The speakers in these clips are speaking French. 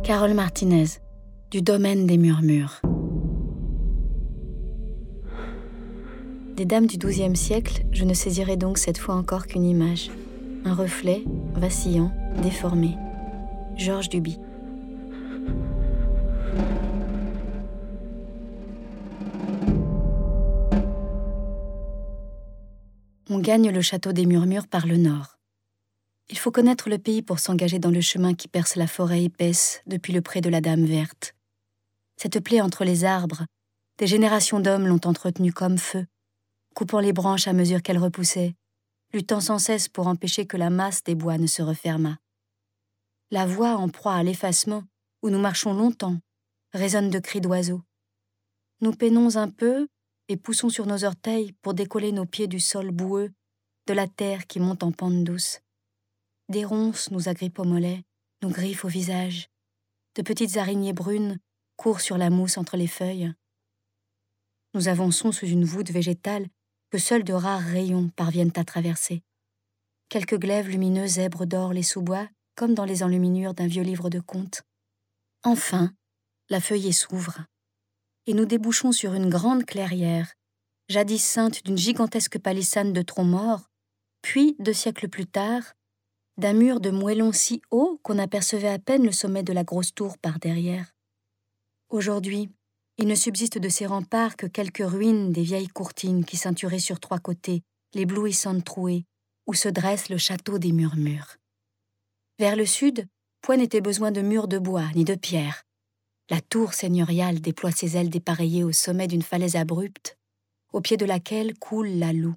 Carole Martinez, du domaine des murmures. Des dames du XIIe siècle, je ne saisirai donc cette fois encore qu'une image, un reflet, vacillant, déformé. Georges Duby. On gagne le château des Murmures par le nord. Il faut connaître le pays pour s'engager dans le chemin qui perce la forêt épaisse depuis le pré de la Dame verte. Cette plaie entre les arbres, des générations d'hommes l'ont entretenue comme feu, coupant les branches à mesure qu'elles repoussaient, luttant sans cesse pour empêcher que la masse des bois ne se refermât. La voie en proie à l'effacement, où nous marchons longtemps, résonne de cris d'oiseaux. Nous peinons un peu et poussons sur nos orteils pour décoller nos pieds du sol boueux, de la terre qui monte en pente douce. Des ronces nous agrippent aux mollets, nous griffent au visage. De petites araignées brunes courent sur la mousse entre les feuilles. Nous avançons sous une voûte végétale que seuls de rares rayons parviennent à traverser. Quelques glaives lumineux zèbrent d'or les sous-bois, comme dans les enluminures d'un vieux livre de contes. Enfin, la feuillée s'ouvre, et nous débouchons sur une grande clairière, jadis ceinte d'une gigantesque palissade de troncs morts, puis, 2 siècles plus tard, d'un mur de moellons si haut qu'on apercevait à peine le sommet de la grosse tour par derrière. Aujourd'hui, il ne subsiste de ces remparts que quelques ruines des vieilles courtines qui ceinturaient sur 3 côtés l'éblouissante trouée où se dresse le château des Murmures. Vers le sud, point n'était besoin de murs de bois ni de pierre. La tour seigneuriale déploie ses ailes dépareillées au sommet d'une falaise abrupte, au pied de laquelle coule la Loue.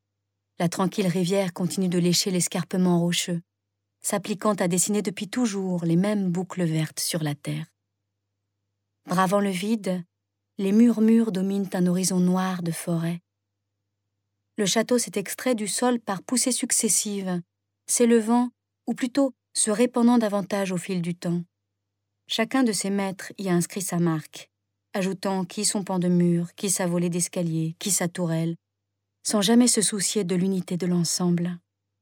La tranquille rivière continue de lécher l'escarpement rocheux, s'appliquant à dessiner depuis toujours les mêmes boucles vertes sur la terre. Bravant le vide, les murmures dominent un horizon noir de forêt. Le château s'est extrait du sol par poussées successives, s'élevant, ou plutôt se répandant davantage au fil du temps. Chacun de ses maîtres y a inscrit sa marque, ajoutant qui son pan de mur, qui sa volée d'escalier, qui sa tourelle, sans jamais se soucier de l'unité de l'ensemble.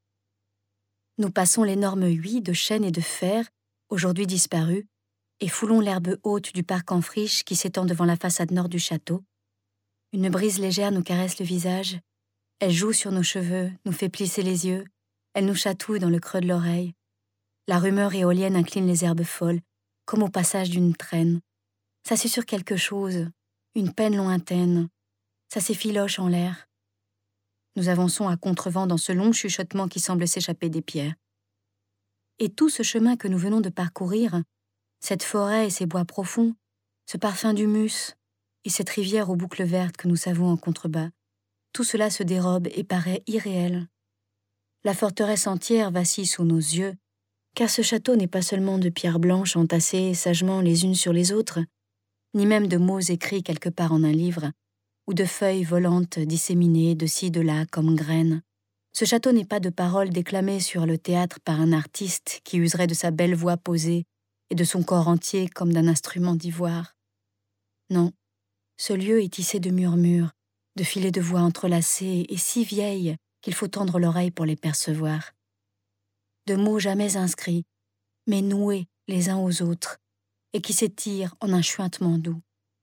Nous passons l'énorme huit de chêne et de fer, aujourd'hui disparu, et foulons l'herbe haute du parc en friche qui s'étend devant la façade nord du château. Une brise légère nous caresse le visage, elle joue sur nos cheveux, nous fait plisser les yeux, elle nous chatouille dans le creux de l'oreille. La rumeur éolienne incline les herbes folles, comme au passage d'une traîne. Ça susurre quelque chose, une peine lointaine. Ça s'effiloche en l'air. Nous avançons à contrevent dans ce long chuchotement qui semble s'échapper des pierres. Et tout ce chemin que nous venons de parcourir, cette forêt et ces bois profonds, ce parfum d'humus et cette rivière aux boucles vertes que nous savons en contrebas, tout cela se dérobe et paraît irréel. La forteresse entière vacille sous nos yeux, car ce château n'est pas seulement de pierres blanches entassées sagement les unes sur les autres, ni même de mots écrits quelque part en un livre, ou de feuilles volantes disséminées de ci de là comme graines. Ce château n'est pas de paroles déclamées sur le théâtre par un artiste qui userait de sa belle voix posée et de son corps entier comme d'un instrument d'ivoire. Non, ce lieu est tissé de murmures, de filets de voix entrelacés et si vieilles qu'il faut tendre l'oreille pour les percevoir. De mots jamais inscrits, mais noués les uns aux autres, et qui s'étirent en un chuintement doux.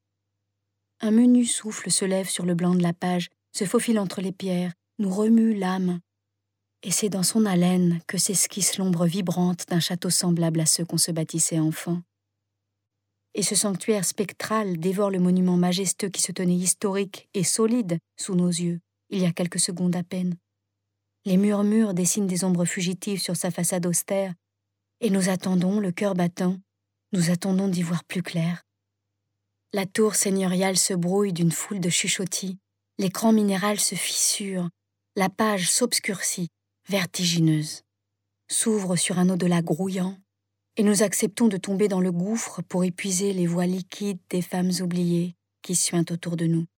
Un menu souffle se lève sur le blanc de la page, se faufile entre les pierres, nous remue l'âme, et c'est dans son haleine que s'esquisse l'ombre vibrante d'un château semblable à ceux qu'on se bâtissait enfant. Et ce sanctuaire spectral dévore le monument majestueux qui se tenait historique et solide sous nos yeux, il y a quelques secondes à peine. Les murmures dessinent des ombres fugitives sur sa façade austère, et nous attendons, le cœur battant, nous attendons d'y voir plus clair. La tour seigneuriale se brouille d'une foule de chuchotis, l'écran minéral se fissure, la page s'obscurcit, vertigineuse, s'ouvre sur un au-delà grouillant, et nous acceptons de tomber dans le gouffre pour épuiser les voix liquides des femmes oubliées qui suintent autour de nous.